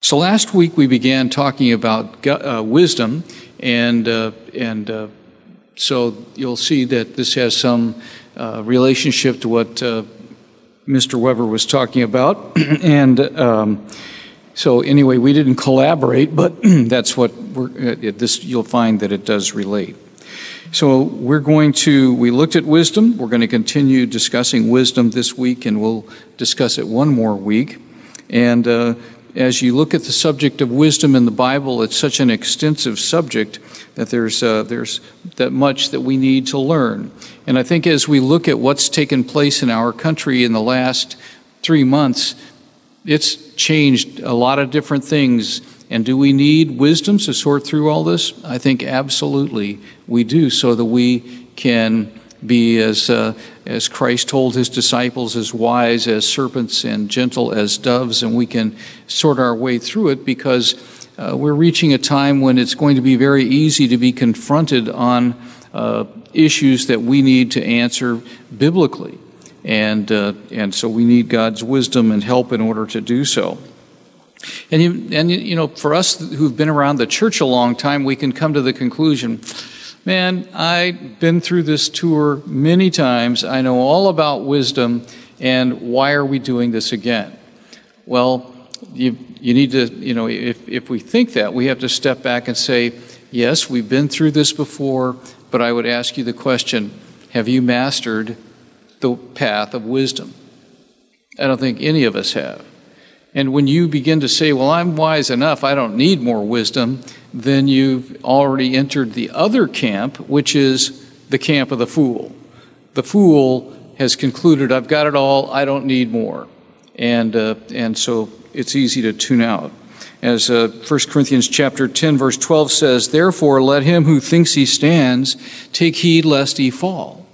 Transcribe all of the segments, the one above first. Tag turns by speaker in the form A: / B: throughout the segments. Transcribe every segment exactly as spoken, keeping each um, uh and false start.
A: So last week we began talking about uh, wisdom, and uh, and uh, so you'll see that this has some uh, relationship to what uh, Mister Weber was talking about. and um, so anyway, we didn't collaborate, but that's what we're, uh, this you'll find that it does relate. So we're going to, we looked at wisdom. We're going to continue discussing wisdom this week, and we'll discuss it one more week. And uh, as you look at the subject of wisdom in the Bible, it's such an extensive subject that there's uh, there's that much that we need to learn. And I think as we look at what's taken place in our country in the last three months, it's changed a lot of different things. And do we need wisdom to sort through all this? I think absolutely we do, so that we can be, as uh, as Christ told his disciples, as wise as serpents and gentle as doves, and we can sort our way through it, because uh, we're reaching a time when it's going to be very easy to be confronted on uh, issues that we need to answer biblically, and uh, and so we need God's wisdom and help in order to do so. And you, and you know, for us who've been around the church a long time, we can come to the conclusion, man, I've been through this tour many times. I know all about wisdom, and why are we doing this again? Well, you you need to, you know, if, if we think that, we have to step back and say, yes, we've been through this before, but I would ask you the question, have you mastered the path of wisdom? I don't think any of us have. And when you begin to say, well, I'm wise enough, I don't need more wisdom, then you've already entered the other camp, which is the camp of the fool. The fool has concluded, I've got it all, I don't need more. And uh, and so it's easy to tune out. As uh, First Corinthians chapter ten, verse twelve says, therefore let him who thinks he stands take heed lest he fall.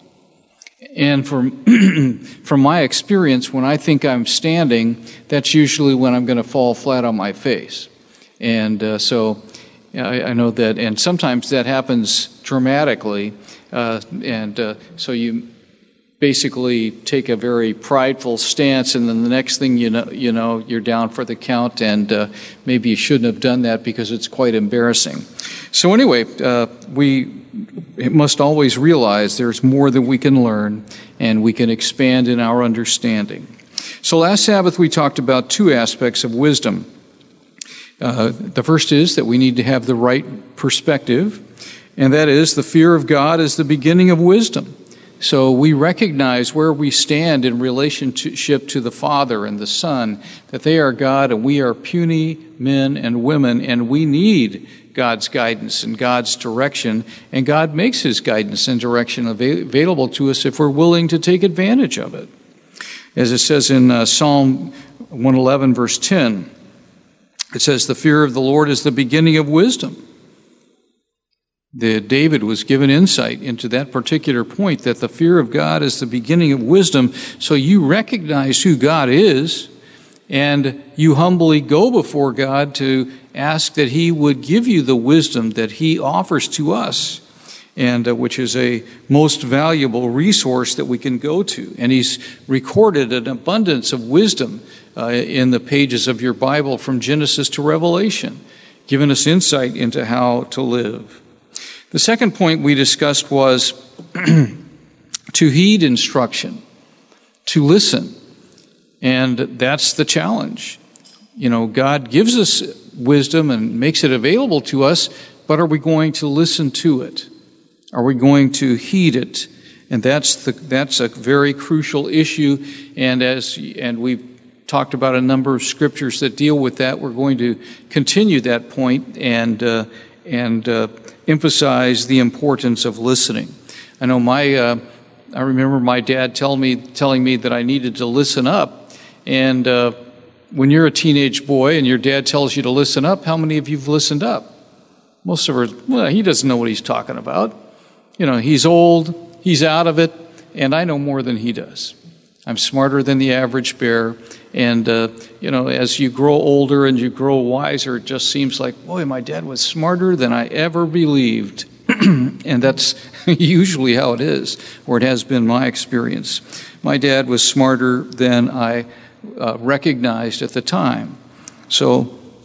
A: And from from my experience, when I think I'm standing, that's usually when I'm going to fall flat on my face. And uh, so I, I know that, and sometimes that happens dramatically. Uh, and uh, so you basically take a very prideful stance, and then the next thing you know, you know, you're down for the count, and uh, maybe you shouldn't have done that because it's quite embarrassing. So anyway, uh, we must always realize there's more that we can learn, and we can expand in our understanding. So last Sabbath we talked about two aspects of wisdom. Uh, the first is that we need to have the right perspective, and that is the fear of God is the beginning of wisdom. So we recognize where we stand in relationship to the Father and the Son, that they are God and we are puny men and women, and we need God's guidance and God's direction, and God makes his guidance and direction available to us if we're willing to take advantage of it. As it says in uh, Psalm one eleven, verse ten, it says, the fear of the Lord is the beginning of wisdom. The, David was given insight into that particular point, that the fear of God is the beginning of wisdom. So you recognize who God is, and you humbly go before God to ask that he would give you the wisdom that he offers to us, and uh, which is a most valuable resource that we can go to. And he's recorded an abundance of wisdom uh, in the pages of your Bible from Genesis to Revelation, giving us insight into how to live. The second point we discussed was to heed instruction, to listen. And that's the challenge. You know, God gives us wisdom and makes it available to us, but are we going to listen to it? Are we going to heed it? And that's the that's a very crucial issue. And as and we've talked about a number of scriptures that deal with that, we're going to continue that point and uh, and uh, emphasize the importance of listening. I know my uh, I remember my dad tell me telling me that I needed to listen up. And uh, when you're a teenage boy and your dad tells you to listen up, how many of you've listened up? Most of us, well, he doesn't know what he's talking about. You know, he's old, he's out of it, and I know more than he does. I'm smarter than the average bear. And, uh, you know, as you grow older and you grow wiser, it just seems like, boy, my dad was smarter than I ever believed. And that's usually how it is, or it has been my experience. My dad was smarter than I uh, recognized at the time. So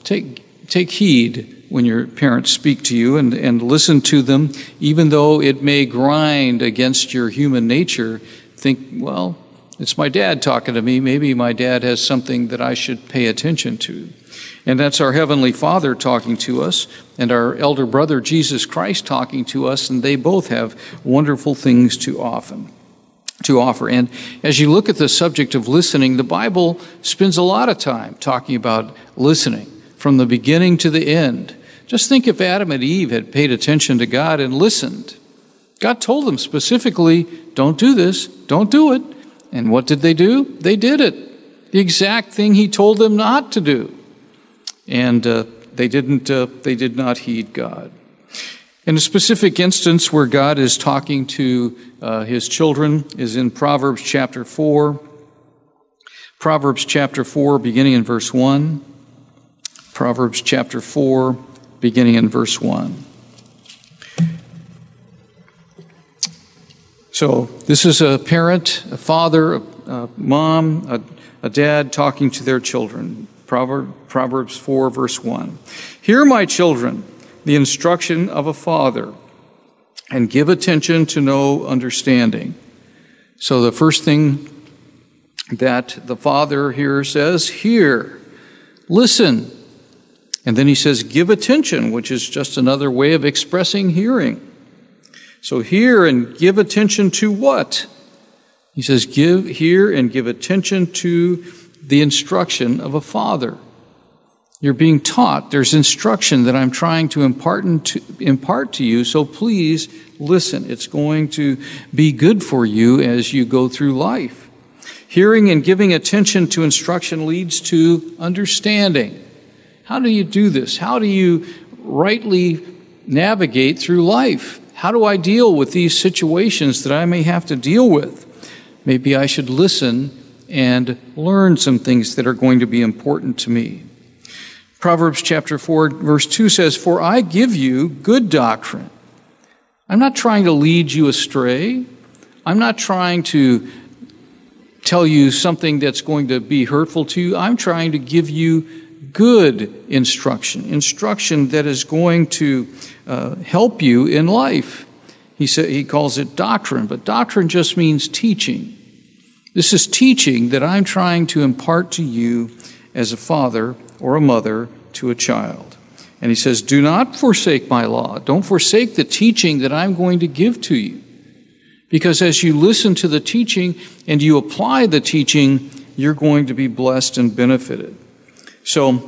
A: take, take heed when your parents speak to you, and, and listen to them, even though it may grind against your human nature. Think, well, it's my dad talking to me. Maybe my dad has something that I should pay attention to. And that's our Heavenly Father talking to us, and our elder brother, Jesus Christ, talking to us, and they both have wonderful things to offer. to offer. And as you look at the subject of listening, the Bible spends a lot of time talking about listening from the beginning to the end. Just think if Adam and Eve had paid attention to God and listened. God told them specifically, don't do this, don't do it. And what did they do? They did it. The exact thing he told them not to do. And uh, they didn't. Uh, they did not heed God. In a specific instance where God is talking to uh, his children is in Proverbs chapter four. Proverbs chapter four, beginning in verse one. Proverbs chapter four, beginning in verse one. So this is a parent, a father, a, a mom, a, a dad talking to their children. Proverb, Proverbs four, verse one. Hear, my children, the instruction of a father, and give attention to know understanding. So the first thing that the father here says, hear, listen. And then he says, give attention, which is just another way of expressing hearing. So hear and give attention to what? He says, give, hear and give attention to the instruction of a father. You're being taught. There's instruction that I'm trying to impart, to impart to you, so please listen. It's going to be good for you as you go through life. Hearing and giving attention to instruction leads to understanding. How do you do this? How do you rightly navigate through life? How do I deal with these situations that I may have to deal with? Maybe I should listen and learn some things that are going to be important to me. Proverbs chapter four, verse two says, for I give you good doctrine. I'm not trying to lead you astray. I'm not trying to tell you something that's going to be hurtful to you. I'm trying to give you good instruction, instruction that is going to uh, help you in life. He said, he calls it doctrine, but doctrine just means teaching. This is teaching that I'm trying to impart to you as a father or a mother to a child. And he says, do not forsake my law. Don't forsake the teaching that I'm going to give to you. Because as you listen to the teaching and you apply the teaching, you're going to be blessed and benefited. So,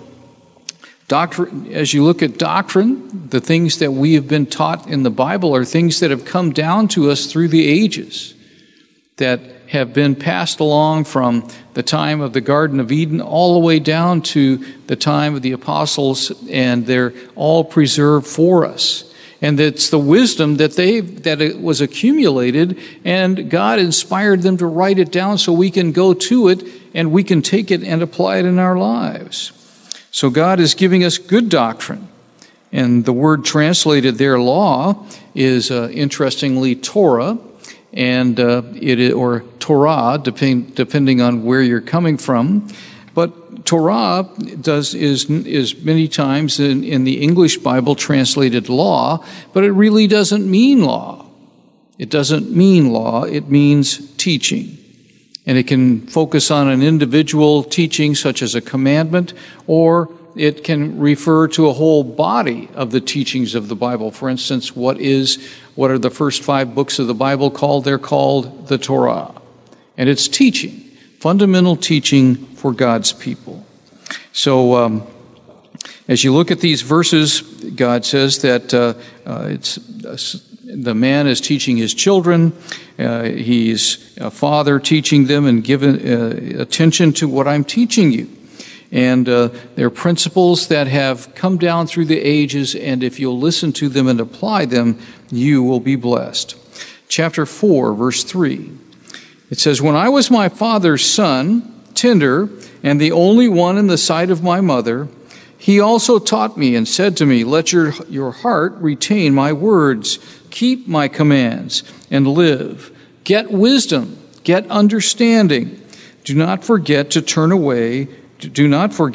A: doctrine, as you look at doctrine, the things that we have been taught in the Bible are things that have come down to us through the ages, that have been passed along from the time of the Garden of Eden all the way down to the time of the apostles, and they're all preserved for us. And it's the wisdom that they that it was accumulated, and God inspired them to write it down so we can go to it and we can take it and apply it in our lives. So God is giving us good doctrine. And the word translated there, law, is uh, interestingly Torah, and uh, it or Torah, depend, depending on where you're coming from. But Torah does is is many times in, in the English Bible translated law, but it really doesn't mean law. It doesn't mean law. It means teaching. And it can focus on an individual teaching such as a commandment, or it can refer to a whole body of the teachings of the Bible. For instance, what is what are the first five books of the Bible called? They're called the Torah. And it's teaching, fundamental teaching for God's people. So um, as you look at these verses, God says that uh, uh, it's uh, the man is teaching his children. Uh, he's a father teaching them and giving uh, attention to what I'm teaching you. And uh, they're principles that have come down through the ages, and if you'll listen to them and apply them, you will be blessed. Chapter four, verse three. It says, when I was my father's son, tender, and the only one in the sight of my mother, he also taught me and said to me, let your, your heart retain my words, keep my commands, and live. Get wisdom, get understanding. Do not forget to turn away, do not forget,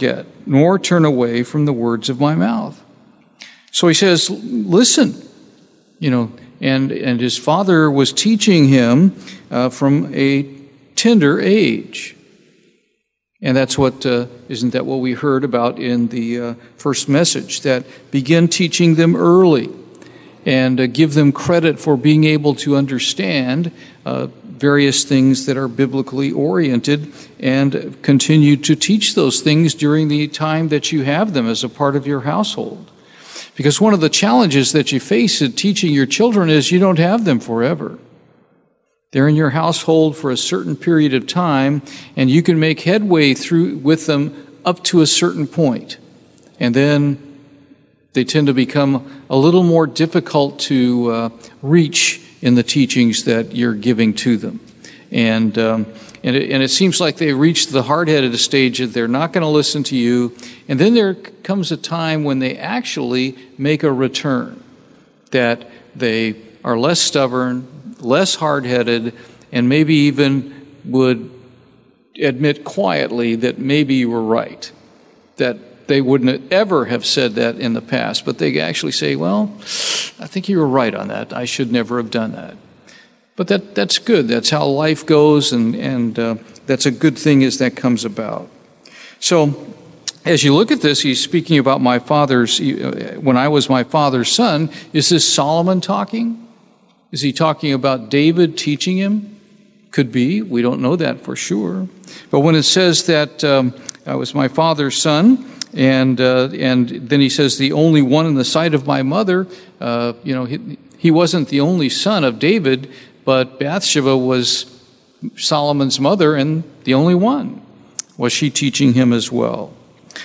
A: nor turn away from the words of my mouth. So he says, listen, you know, and, and his father was teaching him uh, from a tender age. And that's what, uh, isn't that what we heard about in the uh, first message, that begin teaching them early and uh, give them credit for being able to understand uh, various things that are biblically oriented, and continue to teach those things during the time that you have them as a part of your household. Because one of the challenges that you face in teaching your children is you don't have them forever. They're in your household for a certain period of time, and you can make headway through with them up to a certain point. And then they tend to become a little more difficult to uh, reach in the teachings that you're giving to them. And um, and, it, and it seems like they reach the hard-headed stage that they're not going to listen to you. And then there comes a time when they actually make a return, that they are less stubborn, less hard-headed, and maybe even would admit quietly that maybe you were right, that they wouldn't ever have said that in the past, but they actually say, well, I think you were right on that. I should never have done that. But that that's good. That's how life goes, and, and uh, that's a good thing as that comes about. So as you look at this, he's speaking about my father's, when I was my father's son. Is this Solomon talking? Is he talking about David teaching him? Could be. We don't know that for sure. But when it says that um, I was my father's son, and uh, and then he says the only one in the sight of my mother, uh, you know, he, he wasn't the only son of David, but Bathsheba was Solomon's mother and the only one. Was she teaching him as well?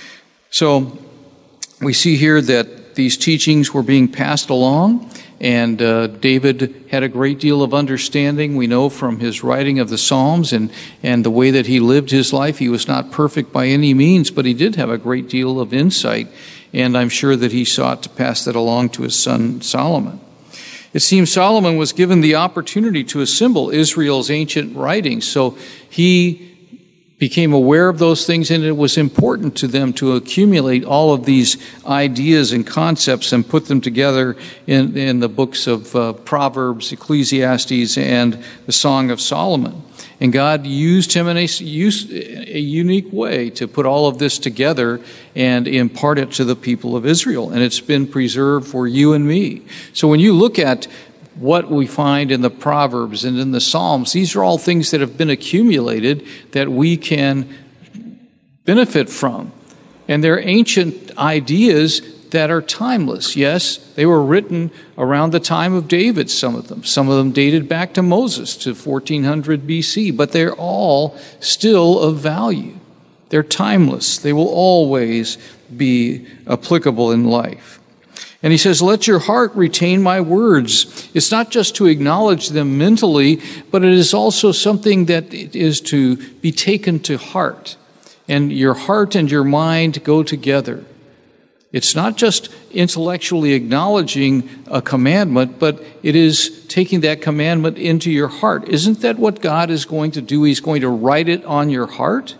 A: So we see here that these teachings were being passed along, and uh, David had a great deal of understanding. We know from his writing of the Psalms and, and the way that he lived his life. He was not perfect by any means, but he did have a great deal of insight, and I'm sure that he sought to pass that along to his son Solomon. It seems Solomon was given the opportunity to assemble Israel's ancient writings, so he became aware of those things, and it was important to them to accumulate all of these ideas and concepts and put them together in, in the books of uh, Proverbs, Ecclesiastes, and the Song of Solomon. And God used him in a, used, a unique way to put all of this together and impart it to the people of Israel. And it's been preserved for you and me. So when you look at what we find in the Proverbs and in the Psalms, these are all things that have been accumulated that we can benefit from. And they're ancient ideas that are timeless. Yes, they were written around the time of David, some of them. Some of them dated back to Moses, to fourteen hundred B C, but they're all still of value. They're timeless. They will always be applicable in life. And he says, let your heart retain my words. It's not just to acknowledge them mentally, but it is also something that is to be taken to heart. And your heart and your mind go together. It's not just intellectually acknowledging a commandment, but it is taking that commandment into your heart. Isn't that what God is going to do? He's going to write it on your heart.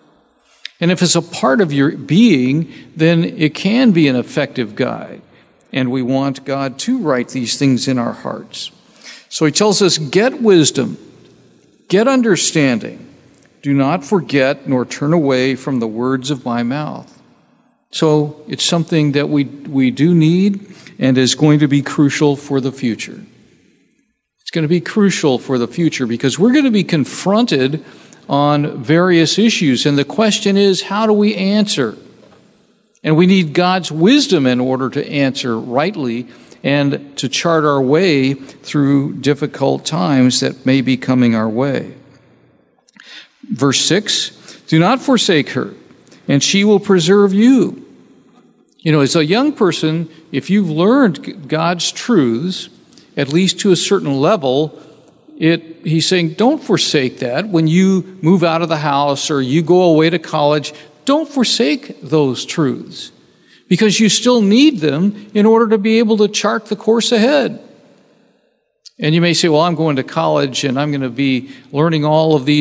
A: And if it's a part of your being, then it can be an effective guide. And we want God to write these things in our hearts. So he tells us, get wisdom, get understanding. Do not forget nor turn away from the words of my mouth. So it's something that we, we do need and is going to be crucial for the future. It's going to be crucial for the future because we're going to be confronted on various issues. And the question is, how do we answer? And we need God's wisdom in order to answer rightly and to chart our way through difficult times that may be coming our way. Verse six, do not forsake her, and she will preserve you. You know, as a young person, if you've learned God's truths, at least to a certain level, it, he's saying, don't forsake that. When you move out of the house or you go away to college, don't forsake those truths, because you still need them in order to be able to chart the course ahead. And you may say, well, I'm going to college and I'm going to be learning all of these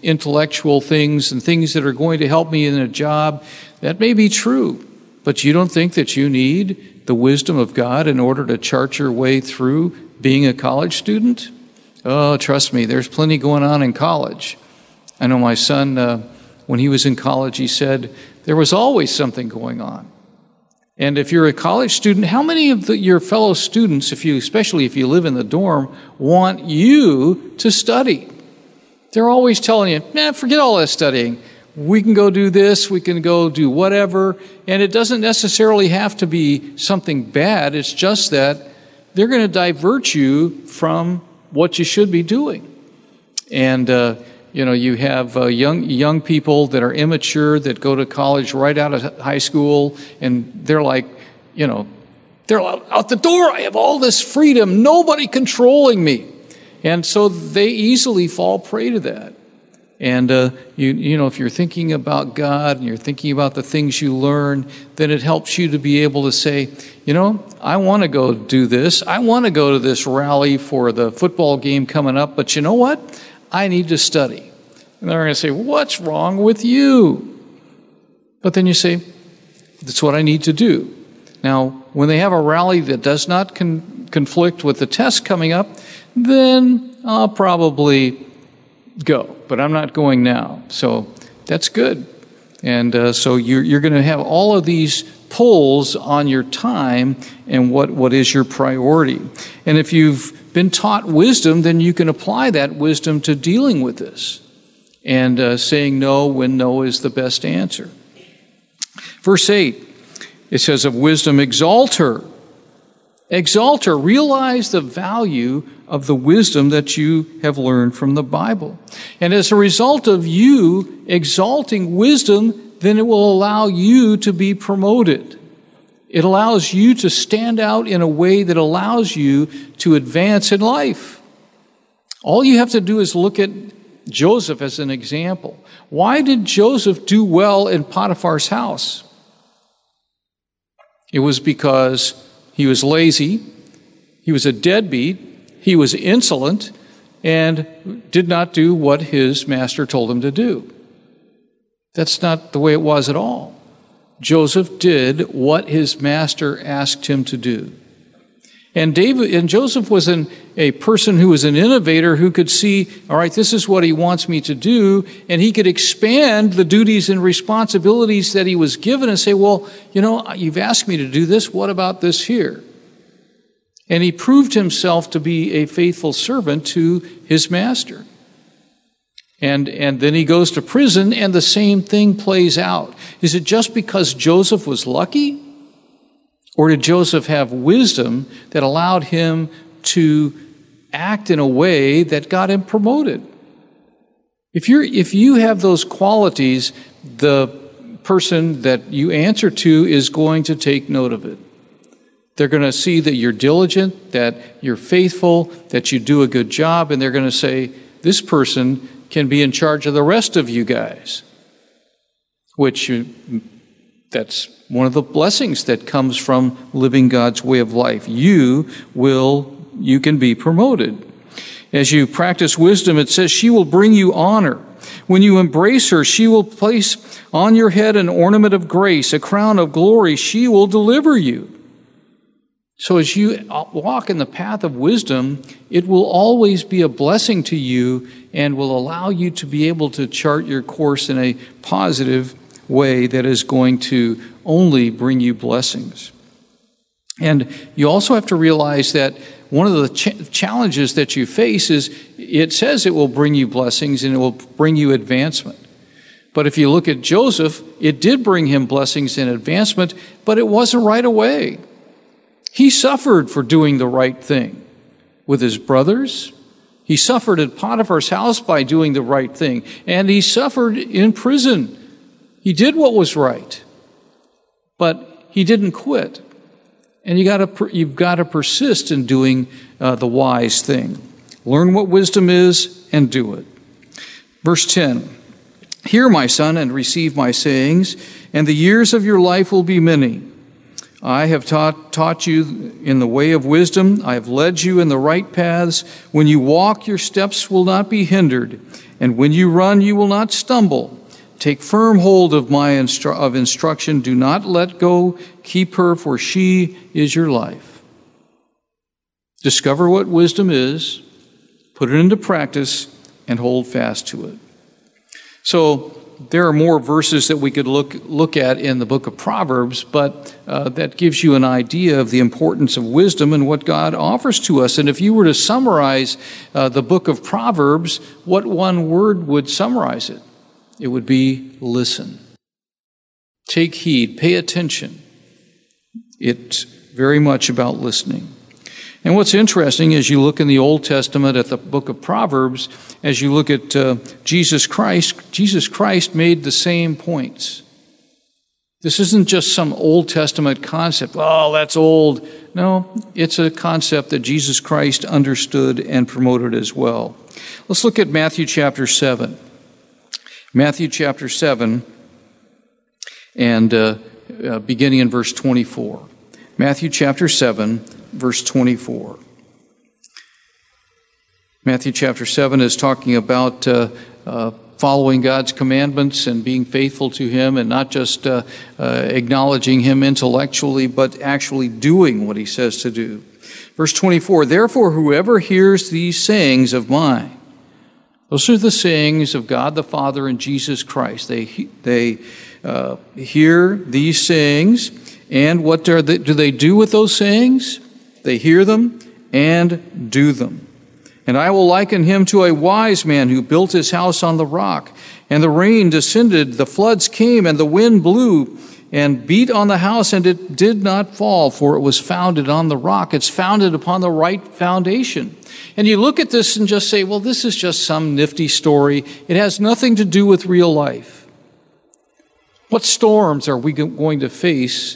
A: intellectual things and things that are going to help me in a job. That may be true, but you don't think that you need the wisdom of God in order to chart your way through being a college student? Oh, trust me, there's plenty going on in college. I know my son, uh, when he was in college, he said there was always something going on. And if you're a college student, how many of the, your fellow students, if you, especially if you live in the dorm, want you to study? They're always telling you, man, forget all that studying. We can go do this, we can go do whatever. And it doesn't necessarily have to be something bad. It's just that they're going to divert you from what you should be doing. And, uh, you know, you have uh, young young people that are immature that go to college right out of high school, and they're like, you know, they're out, out the door. I have all this freedom, nobody controlling me. And so they easily fall prey to that. And, uh, you, you know, if you're thinking about God and you're thinking about the things you learn, then it helps you to be able to say, you know, I want to go do this. I want to go to this rally for the football game coming up, but you know what? I need to study. And they're going to say, what's wrong with you? But then you say, that's what I need to do. Now, when they have a rally that does not con- conflict with the test coming up, then I'll probably go. But I'm not going now. So that's good. And uh, so you're, you're going to have all of these pulls on your time and what, what is your priority. And if you've been taught wisdom, then you can apply that wisdom to dealing with this and uh, saying no when no is the best answer. Verse eight, it says of wisdom, exalt her. Exalt her. Realize the value of the wisdom that you have learned from the Bible. And as a result of you exalting wisdom, then it will allow you to be promoted. It allows you to stand out in a way that allows you to advance in life. All you have to do is look at Joseph as an example. Why did Joseph do well in Potiphar's house? It was because he was lazy, he was a deadbeat, he was insolent, and did not do what his master told him to do. That's not the way it was at all. Joseph did what his master asked him to do. And David and Joseph was an, a person who was an innovator who could see, all right, this is what he wants me to do, and he could expand the duties and responsibilities that he was given and say, well, you know, you've asked me to do this, what about this here? And he proved himself to be a faithful servant to his master. And, and then he goes to prison, and the same thing plays out. Is it just because Joseph was lucky? Or did Joseph have wisdom that allowed him to act in a way that got him promoted? If you're, if you have those qualities, the person that you answer to is going to take note of it. They're going to see that you're diligent, that you're faithful, that you do a good job, and they're going to say, this person can be in charge of the rest of you guys. Which, you, that's one of the blessings that comes from living God's way of life. You will, you can be promoted. As you practice wisdom, it says she will bring you honor. When you embrace her, she will place on your head an ornament of grace, a crown of glory. She will deliver you. So as you walk in the path of wisdom, it will always be a blessing to you and will allow you to be able to chart your course in a positive way that is going to only bring you blessings. And you also have to realize that one of the ch- challenges that you face is it says it will bring you blessings and it will bring you advancement. But if you look at Joseph, it did bring him blessings and advancement, but it wasn't right away. He suffered for doing the right thing with his brothers. He suffered at Potiphar's house by doing the right thing. And he suffered in prison. He did what was right. But he didn't quit. And you gotta, you've got to persist in doing uh, the wise thing. Learn what wisdom is and do it. Verse ten. Hear, my son, and receive my sayings, and the years of your life will be many. I have taught, taught you in the way of wisdom. I have led you in the right paths. When you walk, your steps will not be hindered, And when you run, you will not stumble. Take firm hold of my instru- of instruction. Do not let go. Keep her, for she is your life. Discover what wisdom is, put it into practice, and hold fast to it. So there are more verses that we could look look at in the book of Proverbs, but uh, that gives you an idea of the importance of wisdom and what God offers to us. And if you were to summarize uh, the book of Proverbs, what one word would summarize it? It would be listen. Take heed, pay attention. It's very much about listening. And what's interesting as you look in the Old Testament at the book of Proverbs, as you look at uh, Jesus Christ, Jesus Christ made the same points. This isn't just some Old Testament concept. Oh, that's old. No, it's a concept that Jesus Christ understood and promoted as well. Let's look at Matthew chapter seven. Matthew chapter seven, and uh, uh, beginning in verse twenty-four. Matthew chapter seven, verse twenty-four. Matthew chapter seven is talking about uh, uh, following God's commandments and being faithful to Him, and not just uh, uh, acknowledging Him intellectually, but actually doing what He says to do. Verse twenty-four, therefore whoever hears these sayings of mine, those are the sayings of God the Father and Jesus Christ. They they uh, hear these sayings, and what do they, do they do with those sayings? They hear them and do them. And I will liken him to a wise man who built his house on the rock. And the rain descended, the floods came, and the wind blew and beat on the house, and it did not fall, for it was founded on the rock. It's founded upon the right foundation. And you look at this and just say, well, this is just some nifty story. It has nothing to do with real life. What storms are we going to face?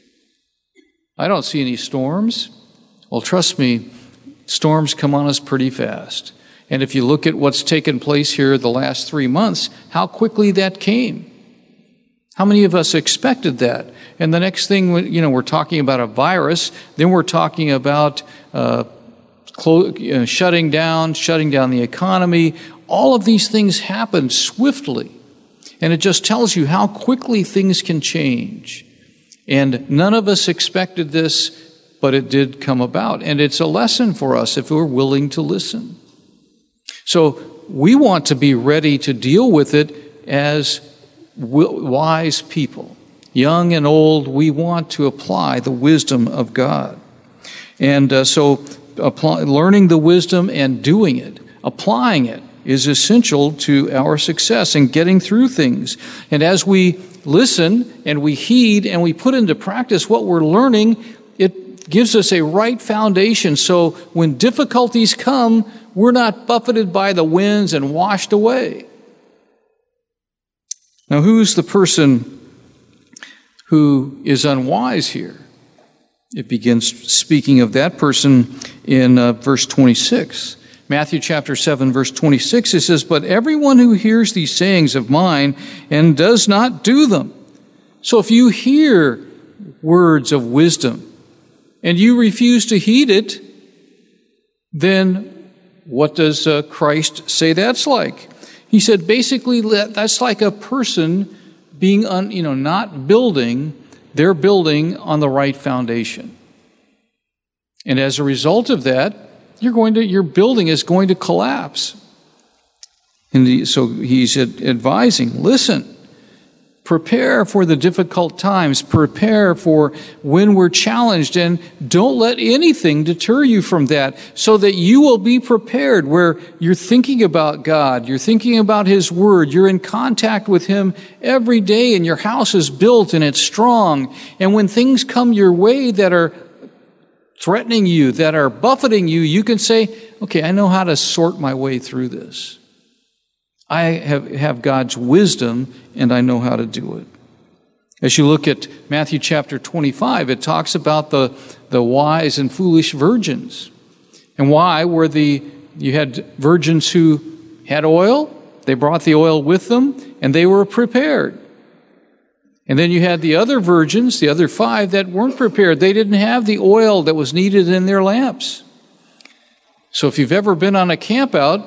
A: I don't see any storms. Well, trust me, storms come on us pretty fast. And if you look at what's taken place here the last three months, how quickly that came. How many of us expected that? And the next thing, you know, we're talking about a virus, then we're talking about uh, clo- uh, shutting down, shutting down the economy. All of these things happened swiftly. And it just tells you how quickly things can change. And none of us expected this, but it did come about. And it's a lesson for us if we're willing to listen. So we want to be ready to deal with it as wise people. Young and old, we want to apply the wisdom of God. And uh, so apply, learning the wisdom and doing it, applying it, is essential to our success in getting through things. And as we listen and we heed and we put into practice what we're learning, it gives us a right foundation. So when difficulties come, we're not buffeted by the winds and washed away. Now, who's the person who is unwise here? It begins speaking of that person in uh, verse twenty-six. Matthew chapter seven, verse twenty-six, it says, but everyone who hears these sayings of mine and does not do them. So if you hear words of wisdom and you refuse to heed it, then what does uh, Christ say that's like? He said basically that's like a person being, un, you know, not building, they're building on the right foundation. And as a result of that, you're going to, your building is going to collapse. And he, so he's advising, listen, prepare for the difficult times, prepare for when we're challenged, and don't let anything deter you from that, so that you will be prepared where you're thinking about God, you're thinking about His Word, you're in contact with Him every day, and your house is built and it's strong. And when things come your way that are threatening you, that are buffeting you, you can say, okay, I know how to sort my way through this. I have, have God's wisdom, and I know how to do it. As you look at Matthew chapter twenty-five, it talks about the, the wise and foolish virgins. And why were the, you had virgins who had oil, they brought the oil with them, and they were prepared. And then you had the other virgins, the other five, that weren't prepared. They didn't have the oil that was needed in their lamps. So if you've ever been on a camp out,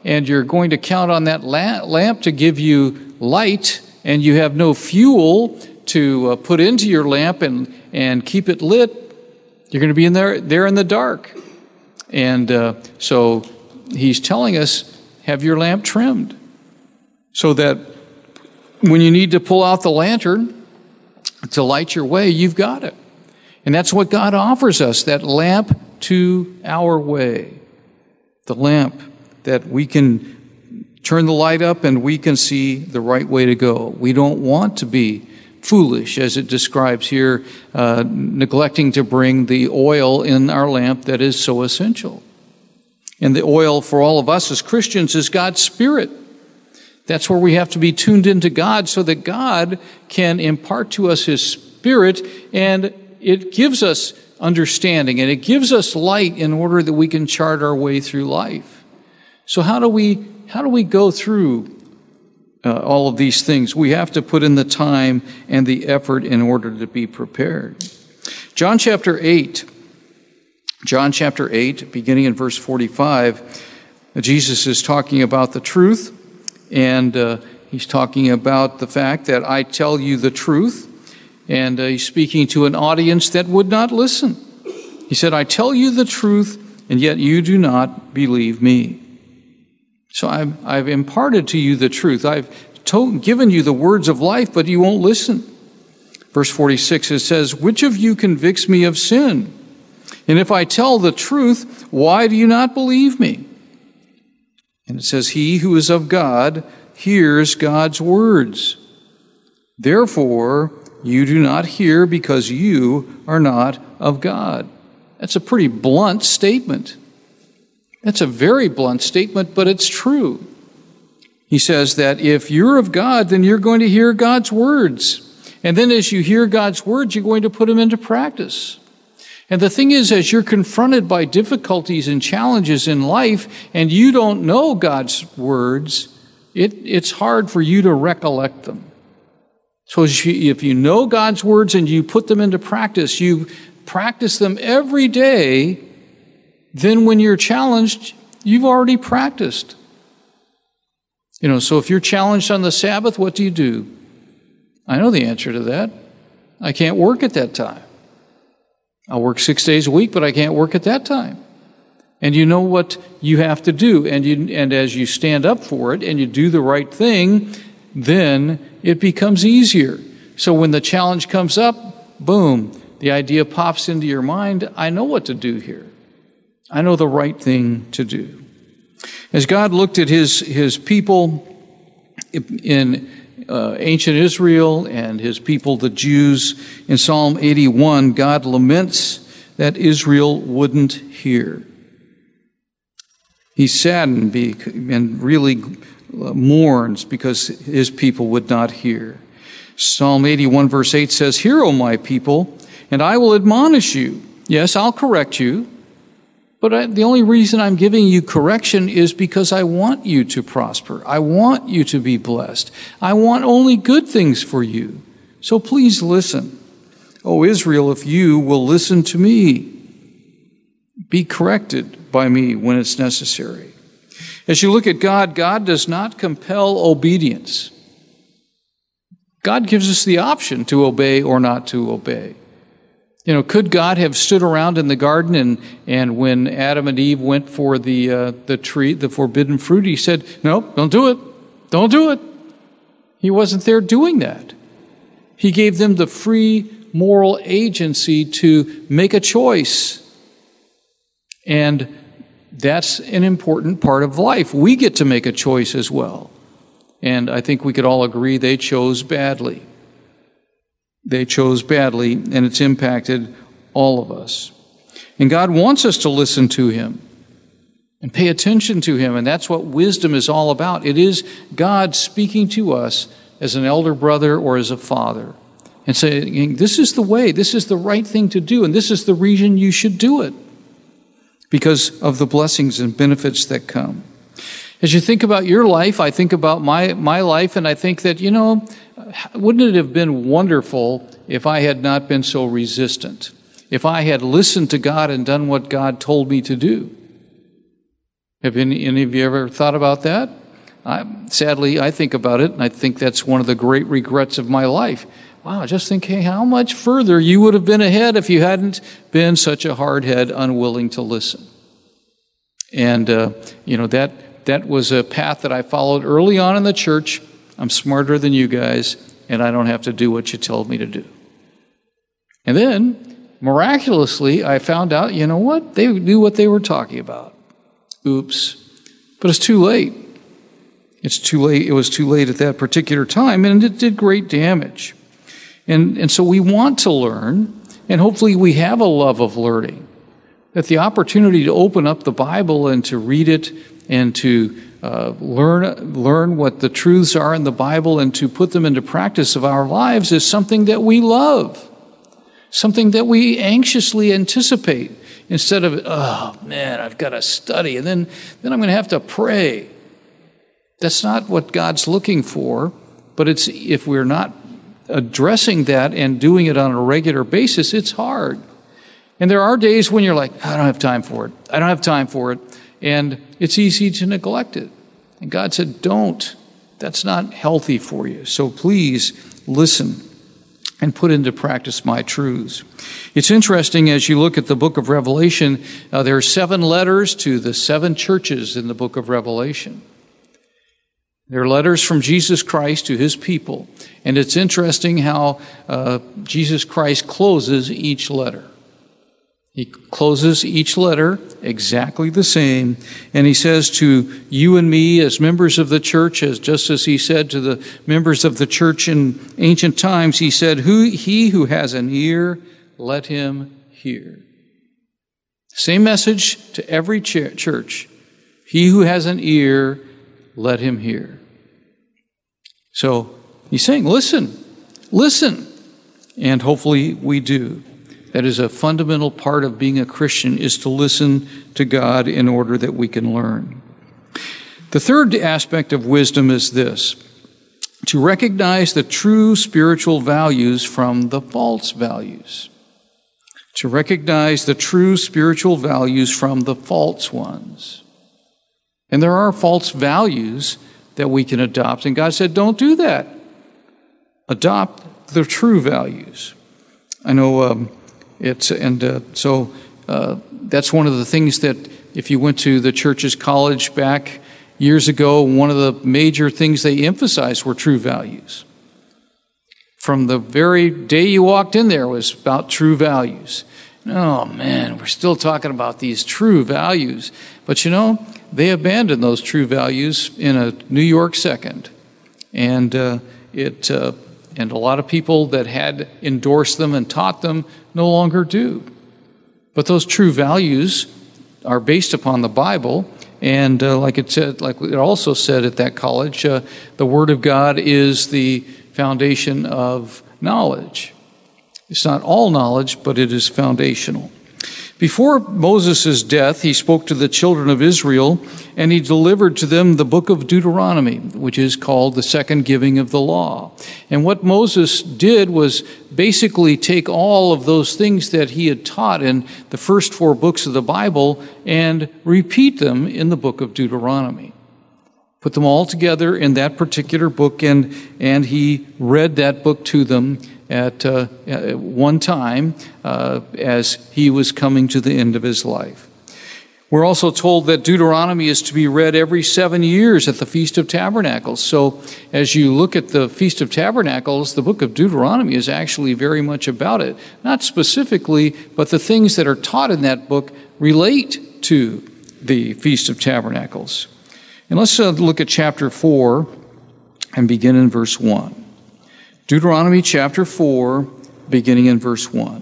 A: and you're going to count on that la- lamp to give you light, and you have no fuel to uh, put into your lamp and, and keep it lit, you're going to be in there, there in the dark. And uh, so he's telling us, have your lamp trimmed so that when you need to pull out the lantern to light your way, you've got it. And that's what God offers us, that lamp to our way. The lamp that we can turn the light up and we can see the right way to go. We don't want to be foolish, as it describes here, uh, neglecting to bring the oil in our lamp that is so essential. And the oil for all of us as Christians is God's Spirit. That's where we have to be tuned into God so that God can impart to us His Spirit, and it gives us understanding and it gives us light in order that we can chart our way through life. So how do we how do we go through uh, all of these things? We have to put in the time and the effort in order to be prepared. John chapter eight, John chapter eight, beginning in verse forty-five, Jesus is talking about the truth, and uh, he's talking about the fact that I tell you the truth. And uh, he's speaking to an audience that would not listen. He said, I tell you the truth, and yet you do not believe me. So I've, I've imparted to you the truth. I've told, given you the words of life, but you won't listen. Verse forty-six, it says, which of you convicts me of sin? And if I tell the truth, why do you not believe me? And it says, he who is of God hears God's words. Therefore, you do not hear because you are not of God. That's a pretty blunt statement. That's a very blunt statement, but it's true. He says that if you're of God, then you're going to hear God's words. And then as you hear God's words, you're going to put them into practice. And the thing is, as you're confronted by difficulties and challenges in life, and you don't know God's words, it, it's hard for you to recollect them. So if you know God's words and you put them into practice, you practice them every day, then when you're challenged, you've already practiced. You know, so if you're challenged on the Sabbath, what do you do? I know the answer to that. I can't work at that time. I'll work six days a week, but I can't work at that time. And you know what you have to do. And you, and as you stand up for it and you do the right thing, then it becomes easier. So when the challenge comes up, boom, the idea pops into your mind. I know what to do here. I know the right thing to do. As God looked at his, his people in uh, ancient Israel and his people, the Jews, in Psalm eighty-one, God laments that Israel wouldn't hear. He's saddened and really mourns because his people would not hear. Psalm eighty-one verse eight says, hear, O my people, and I will admonish you. Yes, I'll correct you, but I, the only reason I'm giving you correction is because I want you to prosper. I want you to be blessed. I want only good things for you. So please listen. O Israel, if you will listen to me, be corrected by me when it's necessary. As you look at God, God does not compel obedience. God gives us the option to obey or not to obey. You know, could God have stood around in the garden and, and when Adam and Eve went for the uh, the tree, the forbidden fruit, he said, no, don't do it. Don't do it. He wasn't there doing that. He gave them the free moral agency to make a choice. And that's an important part of life. We get to make a choice as well. And I think we could all agree they chose badly. They chose badly, and it's impacted all of us. And God wants us to listen to Him and pay attention to Him, and that's what wisdom is all about. It is God speaking to us as an elder brother or as a father and saying, this is the way, this is the right thing to do, and this is the reason you should do it, because of the blessings and benefits that come. As you think about your life, I think about my, my life, and I think that, you know, wouldn't it have been wonderful if I had not been so resistant? If I had listened to God and done what God told me to do? Have any, any of you ever thought about that? I, sadly, I think about it, and I think that's one of the great regrets of my life. Wow, just think, hey, how much further you would have been ahead if you hadn't been such a hardhead, unwilling to listen. And, uh, you know, that that was a path that I followed early on in the church. I'm smarter than you guys, and I don't have to do what you told me to do. And then, miraculously, I found out, you know what? They knew what they were talking about. Oops. But it's too late. It's too late. It was too late at that particular time, and it did great damage. And, and so we want to learn, and hopefully we have a love of learning. That the opportunity to open up the Bible and to read it and to uh, learn, learn what the truths are in the Bible and to put them into practice of our lives is something that we love. Something that we anxiously anticipate. Instead of, oh, man, I've got to study, and then, then I'm going to have to pray. That's not what God's looking for, but it's if we're not addressing that and doing it on a regular basis, it's hard. And there are days when you're like, I don't have time for it. I don't have time for it. And it's easy to neglect it. And God said, don't. That's not healthy for you. So please listen and put into practice my truths. It's interesting as you look at the book of Revelation, uh, there are seven letters to the seven churches in the book of Revelation. They're letters from Jesus Christ to his people. And it's interesting how uh, Jesus Christ closes each letter. He closes each letter exactly the same, and he says to you and me as members of the church, as just as he said to the members of the church in ancient times, he said, "Who he who has an ear, let him hear." Same message to every ch- church. He who has an ear, let him hear. So he's saying, listen, listen, and hopefully we do. That is a fundamental part of being a Christian, is to listen to God in order that we can learn. The third aspect of wisdom is this: to recognize the true spiritual values from the false values. To recognize the true spiritual values from the false ones. And there are false values that we can adopt, and God said, don't do that. Adopt the true values. I know um, it's, and uh, so uh, that's one of the things that if you went to the church's college back years ago, one of the major things they emphasized were true values. From the very day you walked in there was about true values. Oh man, we're still talking about these true values. But you know, they abandoned those true values in a New York second. And uh, it uh, and a lot of people that had endorsed them and taught them no longer do. But those true values are based upon the Bible. And uh, like it said, like it also said at that college, uh, the Word of God is the foundation of knowledge. It's not all knowledge, but it is foundational. Before Moses' death, he spoke to the children of Israel, and he delivered to them the book of Deuteronomy, which is called the second giving of the law. And what Moses did was basically take all of those things that he had taught in the first four books of the Bible and repeat them in the book of Deuteronomy. Put them all together in that particular book, and, and he read that book to them at uh, one time uh, as he was coming to the end of his life. We're also told that Deuteronomy is to be read every seven years at the Feast of Tabernacles. So as you look at the Feast of Tabernacles, the book of Deuteronomy is actually very much about it. Not specifically, but the things that are taught in that book relate to the Feast of Tabernacles. And let's uh, look at chapter four and begin in verse one. Deuteronomy chapter four, beginning in verse one.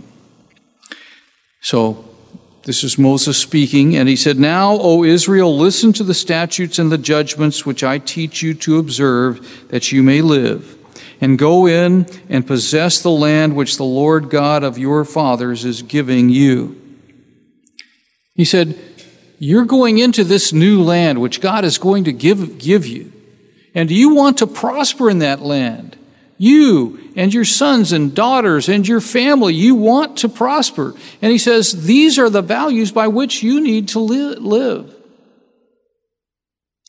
A: So, this is Moses speaking, and he said, "Now, O Israel, listen to the statutes and the judgments which I teach you to observe, that you may live, and go in and possess the land which the Lord God of your fathers is giving you." He said, you're going into this new land which God is going to give, give you, and you want to prosper in that land. You and your sons and daughters and your family, you want to prosper. And he says, these are the values by which you need to li- live.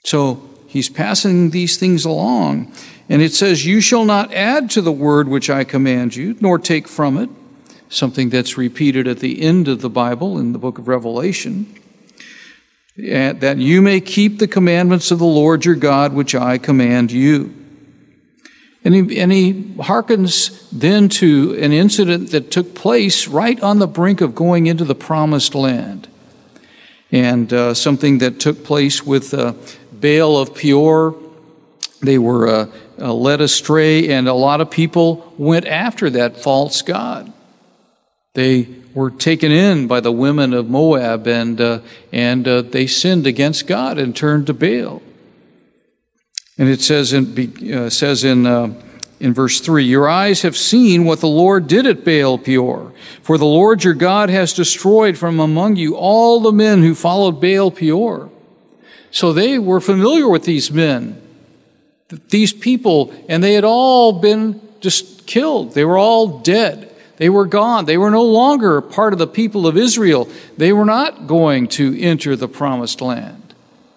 A: So he's passing these things along. And it says, you shall not add to the word which I command you, nor take from it, something that's repeated at the end of the Bible in the book of Revelation, that you may keep the commandments of the Lord your God, which I command you. And he, and he hearkens then to an incident that took place right on the brink of going into the promised land. And uh, something that took place with uh, Baal of Peor. They were uh, uh, led astray, and a lot of people went after that false god. They were taken in by the women of Moab, and uh, and uh, they sinned against God and turned to Baal. And it says in uh, says in uh, in verse three, your eyes have seen what the Lord did at Baal Peor, for the Lord your God has destroyed from among you all the men who followed Baal Peor. So they were familiar with these men, these people, and they had all been just killed. They were all dead. They were gone. They were no longer part of the people of Israel. They were not going to enter the promised land.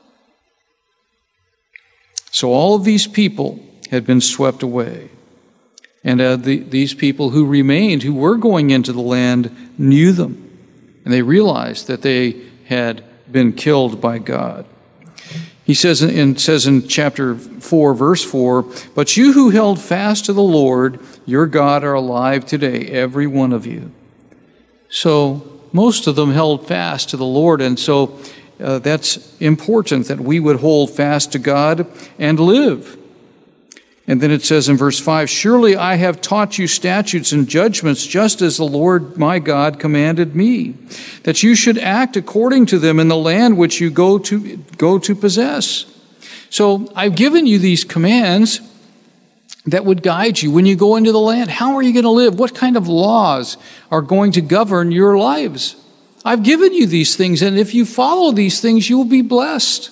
A: So all of these people had been swept away. And uh, the, these people who remained, who were going into the land, knew them. And they realized that they had been killed by God. He says in, says in chapter four, verse four, but you who held fast to the Lord, your God, are alive today, every one of you. So most of them held fast to the Lord, and so uh, that's important that we would hold fast to God and live. And then it says in verse five, surely I have taught you statutes and judgments just as the Lord my God commanded me, that you should act according to them in the land which you go to go to possess. So I've given you these commands that would guide you when you go into the land. How are you going to live? What kind of laws are going to govern your lives? I've given you these things, and if you follow these things, you will be blessed.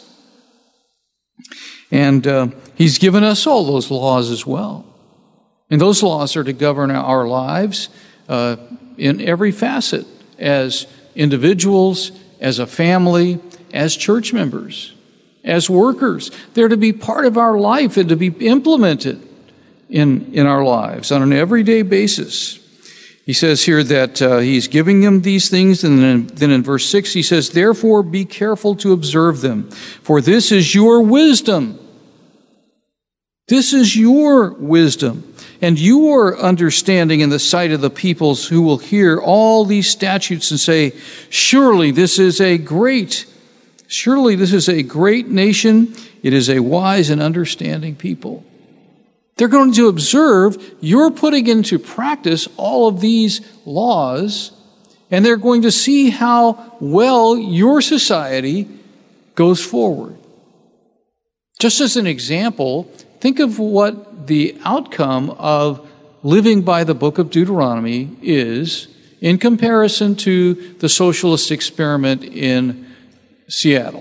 A: And uh, he's given us all those laws as well. And those laws are to govern our lives uh, in every facet, as individuals, as a family, as church members, as workers. They're to be part of our life and to be implemented in, in our lives on an everyday basis. He says here that uh, he's giving them these things, and then, then in verse six he says, therefore be careful to observe them, for this is your wisdom. This is your wisdom and your understanding in the sight of the peoples who will hear all these statutes and say, surely this is a great, surely this is a great nation. It is a wise and understanding people. They're going to observe you're putting into practice all of these laws, and they're going to see how well your society goes forward. Just as an example, think of what the outcome of living by the book of Deuteronomy is in comparison to the socialist experiment in Seattle.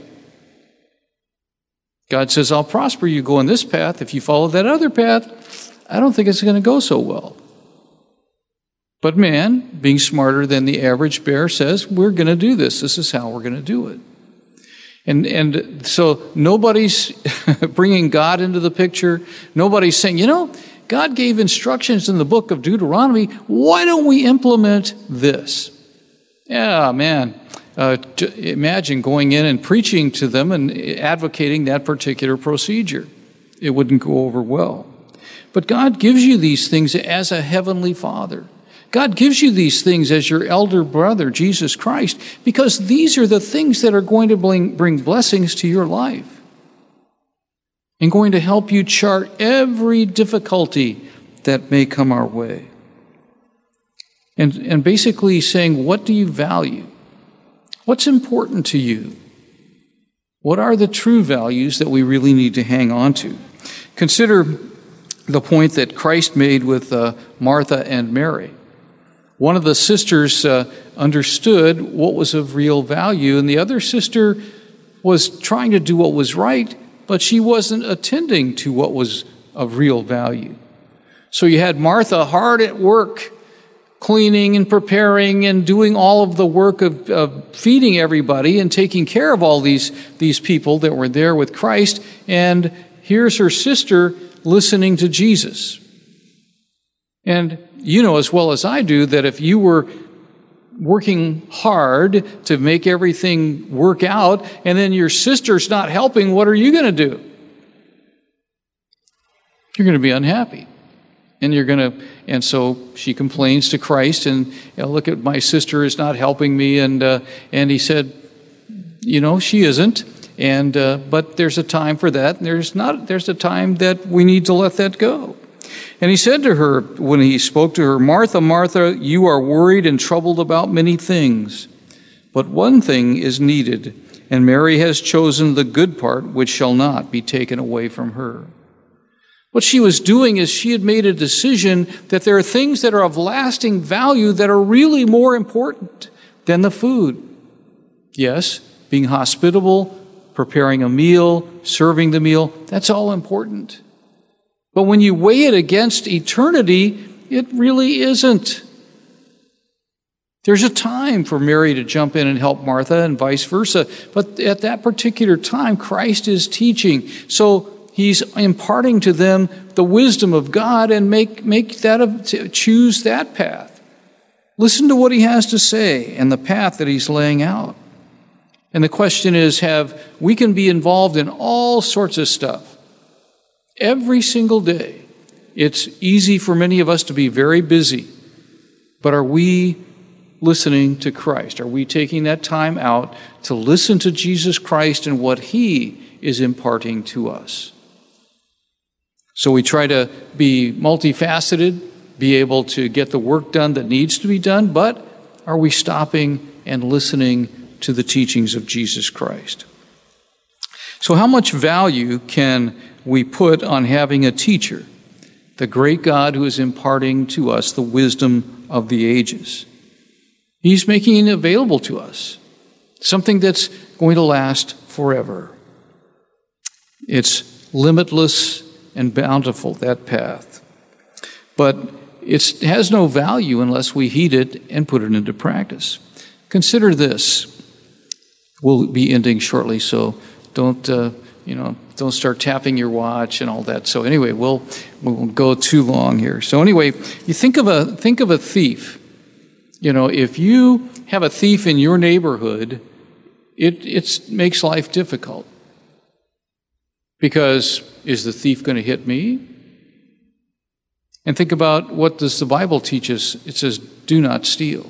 A: God says, I'll prosper you, go on this path. If you follow that other path, I don't think it's going to go so well. But man, being smarter than the average bear, says, we're going to do this. This is how we're going to do it. And and so nobody's bringing God into the picture. Nobody's saying, you know, God gave instructions in the book of Deuteronomy. Why don't we implement this? Yeah, man. Uh, imagine going in and preaching to them and advocating that particular procedure. It wouldn't go over well. But God gives you these things as a heavenly Father. God gives you these things as your elder brother, Jesus Christ, because these are the things that are going to bring, bring blessings to your life and going to help you chart every difficulty that may come our way. And, and basically saying, what do you value? What's important to you? What are the true values that we really need to hang on to? Consider the point that Christ made with uh, Martha and Mary. One of the sisters uh, understood what was of real value, and the other sister was trying to do what was right, but she wasn't attending to what was of real value. So you had Martha hard at work, cleaning and preparing and doing all of the work of, of feeding everybody and taking care of all these, these people that were there with Christ. And here's her sister listening to Jesus. And you know as well as I do that if you were working hard to make everything work out and then your sister's not helping, what are you going to do? You're going to be unhappy. And you're going to, and so she complains to Christ, and you know, look at my sister is not helping me, and uh, and he said, you know, she isn't, and uh, but there's a time for that, and there's not. There's a time that we need to let that go. And he said to her when he spoke to her, Martha, Martha, you are worried and troubled about many things, but one thing is needed, and Mary has chosen the good part, which shall not be taken away from her. What she was doing is she had made a decision that there are things that are of lasting value that are really more important than the food. Yes, being hospitable, preparing a meal, serving the meal, that's all important. But when you weigh it against eternity, it really isn't. There's a time for Mary to jump in and help Martha and vice versa. But at that particular time, Christ is teaching. So He's imparting to them the wisdom of God and make, make that a, choose that path. Listen to what he has to say and the path that he's laying out. And the question is, have we can be involved in all sorts of stuff every single day. It's easy for many of us to be very busy, but are we listening to Christ? Are we taking that time out to listen to Jesus Christ and what he is imparting to us? So we try to be multifaceted, be able to get the work done that needs to be done, but are we stopping and listening to the teachings of Jesus Christ? So how much value can we put on having a teacher, the great God who is imparting to us the wisdom of the ages? He's making it available to us, something that's going to last forever. It's limitless and bountiful, that path. But it's, it has no value unless we heed it and put it into practice. Consider this. We'll be ending shortly, so don't, uh, you know, don't start tapping your watch and all that. So anyway, we'll we won't go too long here. So anyway, you think of a think of a thief. You know, if you have a thief in your neighborhood, it it makes life difficult. Because is the thief going to hit me? And think about what does the Bible teach us? It says, do not steal.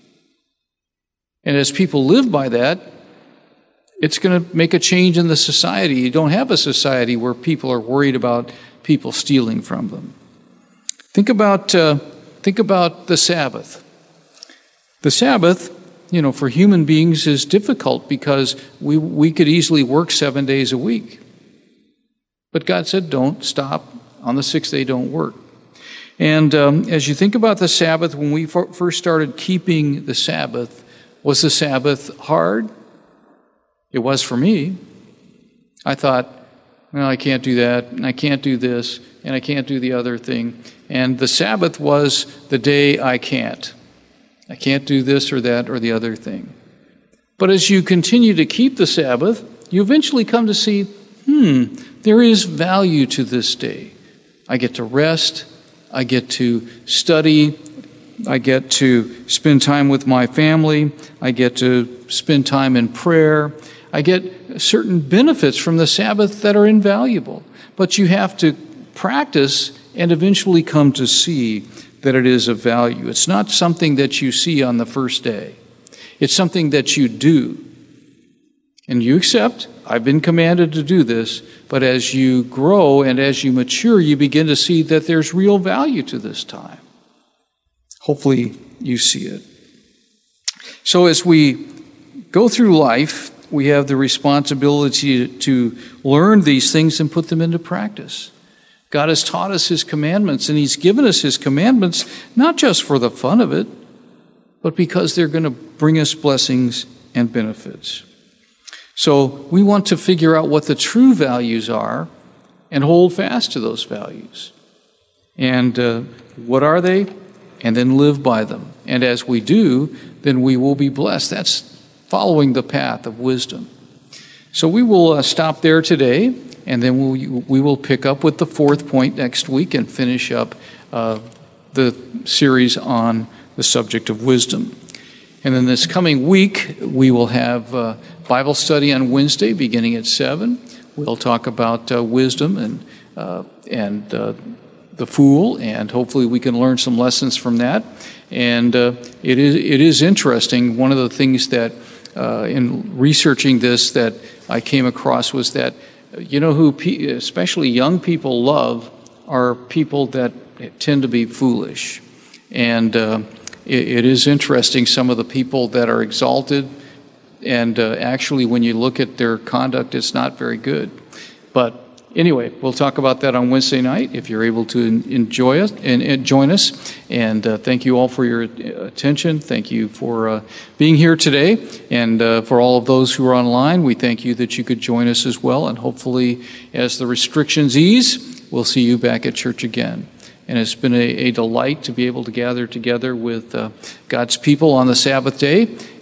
A: And as people live by that, it's going to make a change in the society. You don't have a society where people are worried about people stealing from them. Think about, uh, think about the Sabbath. The Sabbath, you know, for human beings is difficult because we, we could easily work seven days a week. But God said, don't stop. On the sixth day, don't work. And um, as you think about the Sabbath, when we f- first started keeping the Sabbath, was the Sabbath hard? It was for me. I thought, well, I can't do that, and I can't do this, and I can't do the other thing. And the Sabbath was the day I can't. I can't do this or that or the other thing. But as you continue to keep the Sabbath, you eventually come to see, hmm, there is value to this day. I get to rest. I get to study. I get to spend time with my family. I get to spend time in prayer. I get certain benefits from the Sabbath that are invaluable. But you have to practice and eventually come to see that it is of value. It's not something that you see on the first day. It's something that you do. And you accept, I've been commanded to do this, but as you grow and as you mature, you begin to see that there's real value to this time. Hopefully you see it. So as we go through life, we have the responsibility to learn these things and put them into practice. God has taught us His commandments, and He's given us His commandments not just for the fun of it, but because they're going to bring us blessings and benefits. So we want to figure out what the true values are and hold fast to those values. And uh, what are they? and then live by them. And as we do, then we will be blessed. That's following the path of wisdom. So we will uh, stop there today, and then we'll, we will pick up with the fourth point next week and finish up uh, the series on the subject of wisdom. And then this coming week, we will have uh, Bible study on Wednesday beginning at seven. We'll talk about uh, wisdom and uh, and uh, the fool, and hopefully we can learn some lessons from that. And uh, it is it is interesting. One of the things that uh, in researching this that I came across was that, you know, who pe- especially young people love are people that tend to be foolish. And uh, it, it is interesting, some of the people that are exalted, and uh, actually when you look at their conduct, it's not very good. But anyway, we'll talk about that on Wednesday night if you're able to enjoy us and, and join us. And uh, thank you all for your attention. Thank you for uh, being here today. And uh, for all of those who are online, we thank you that you could join us as well. And hopefully, as the restrictions ease, we'll see you back at church again. And it's been a, a delight to be able to gather together with uh, God's people on the Sabbath day.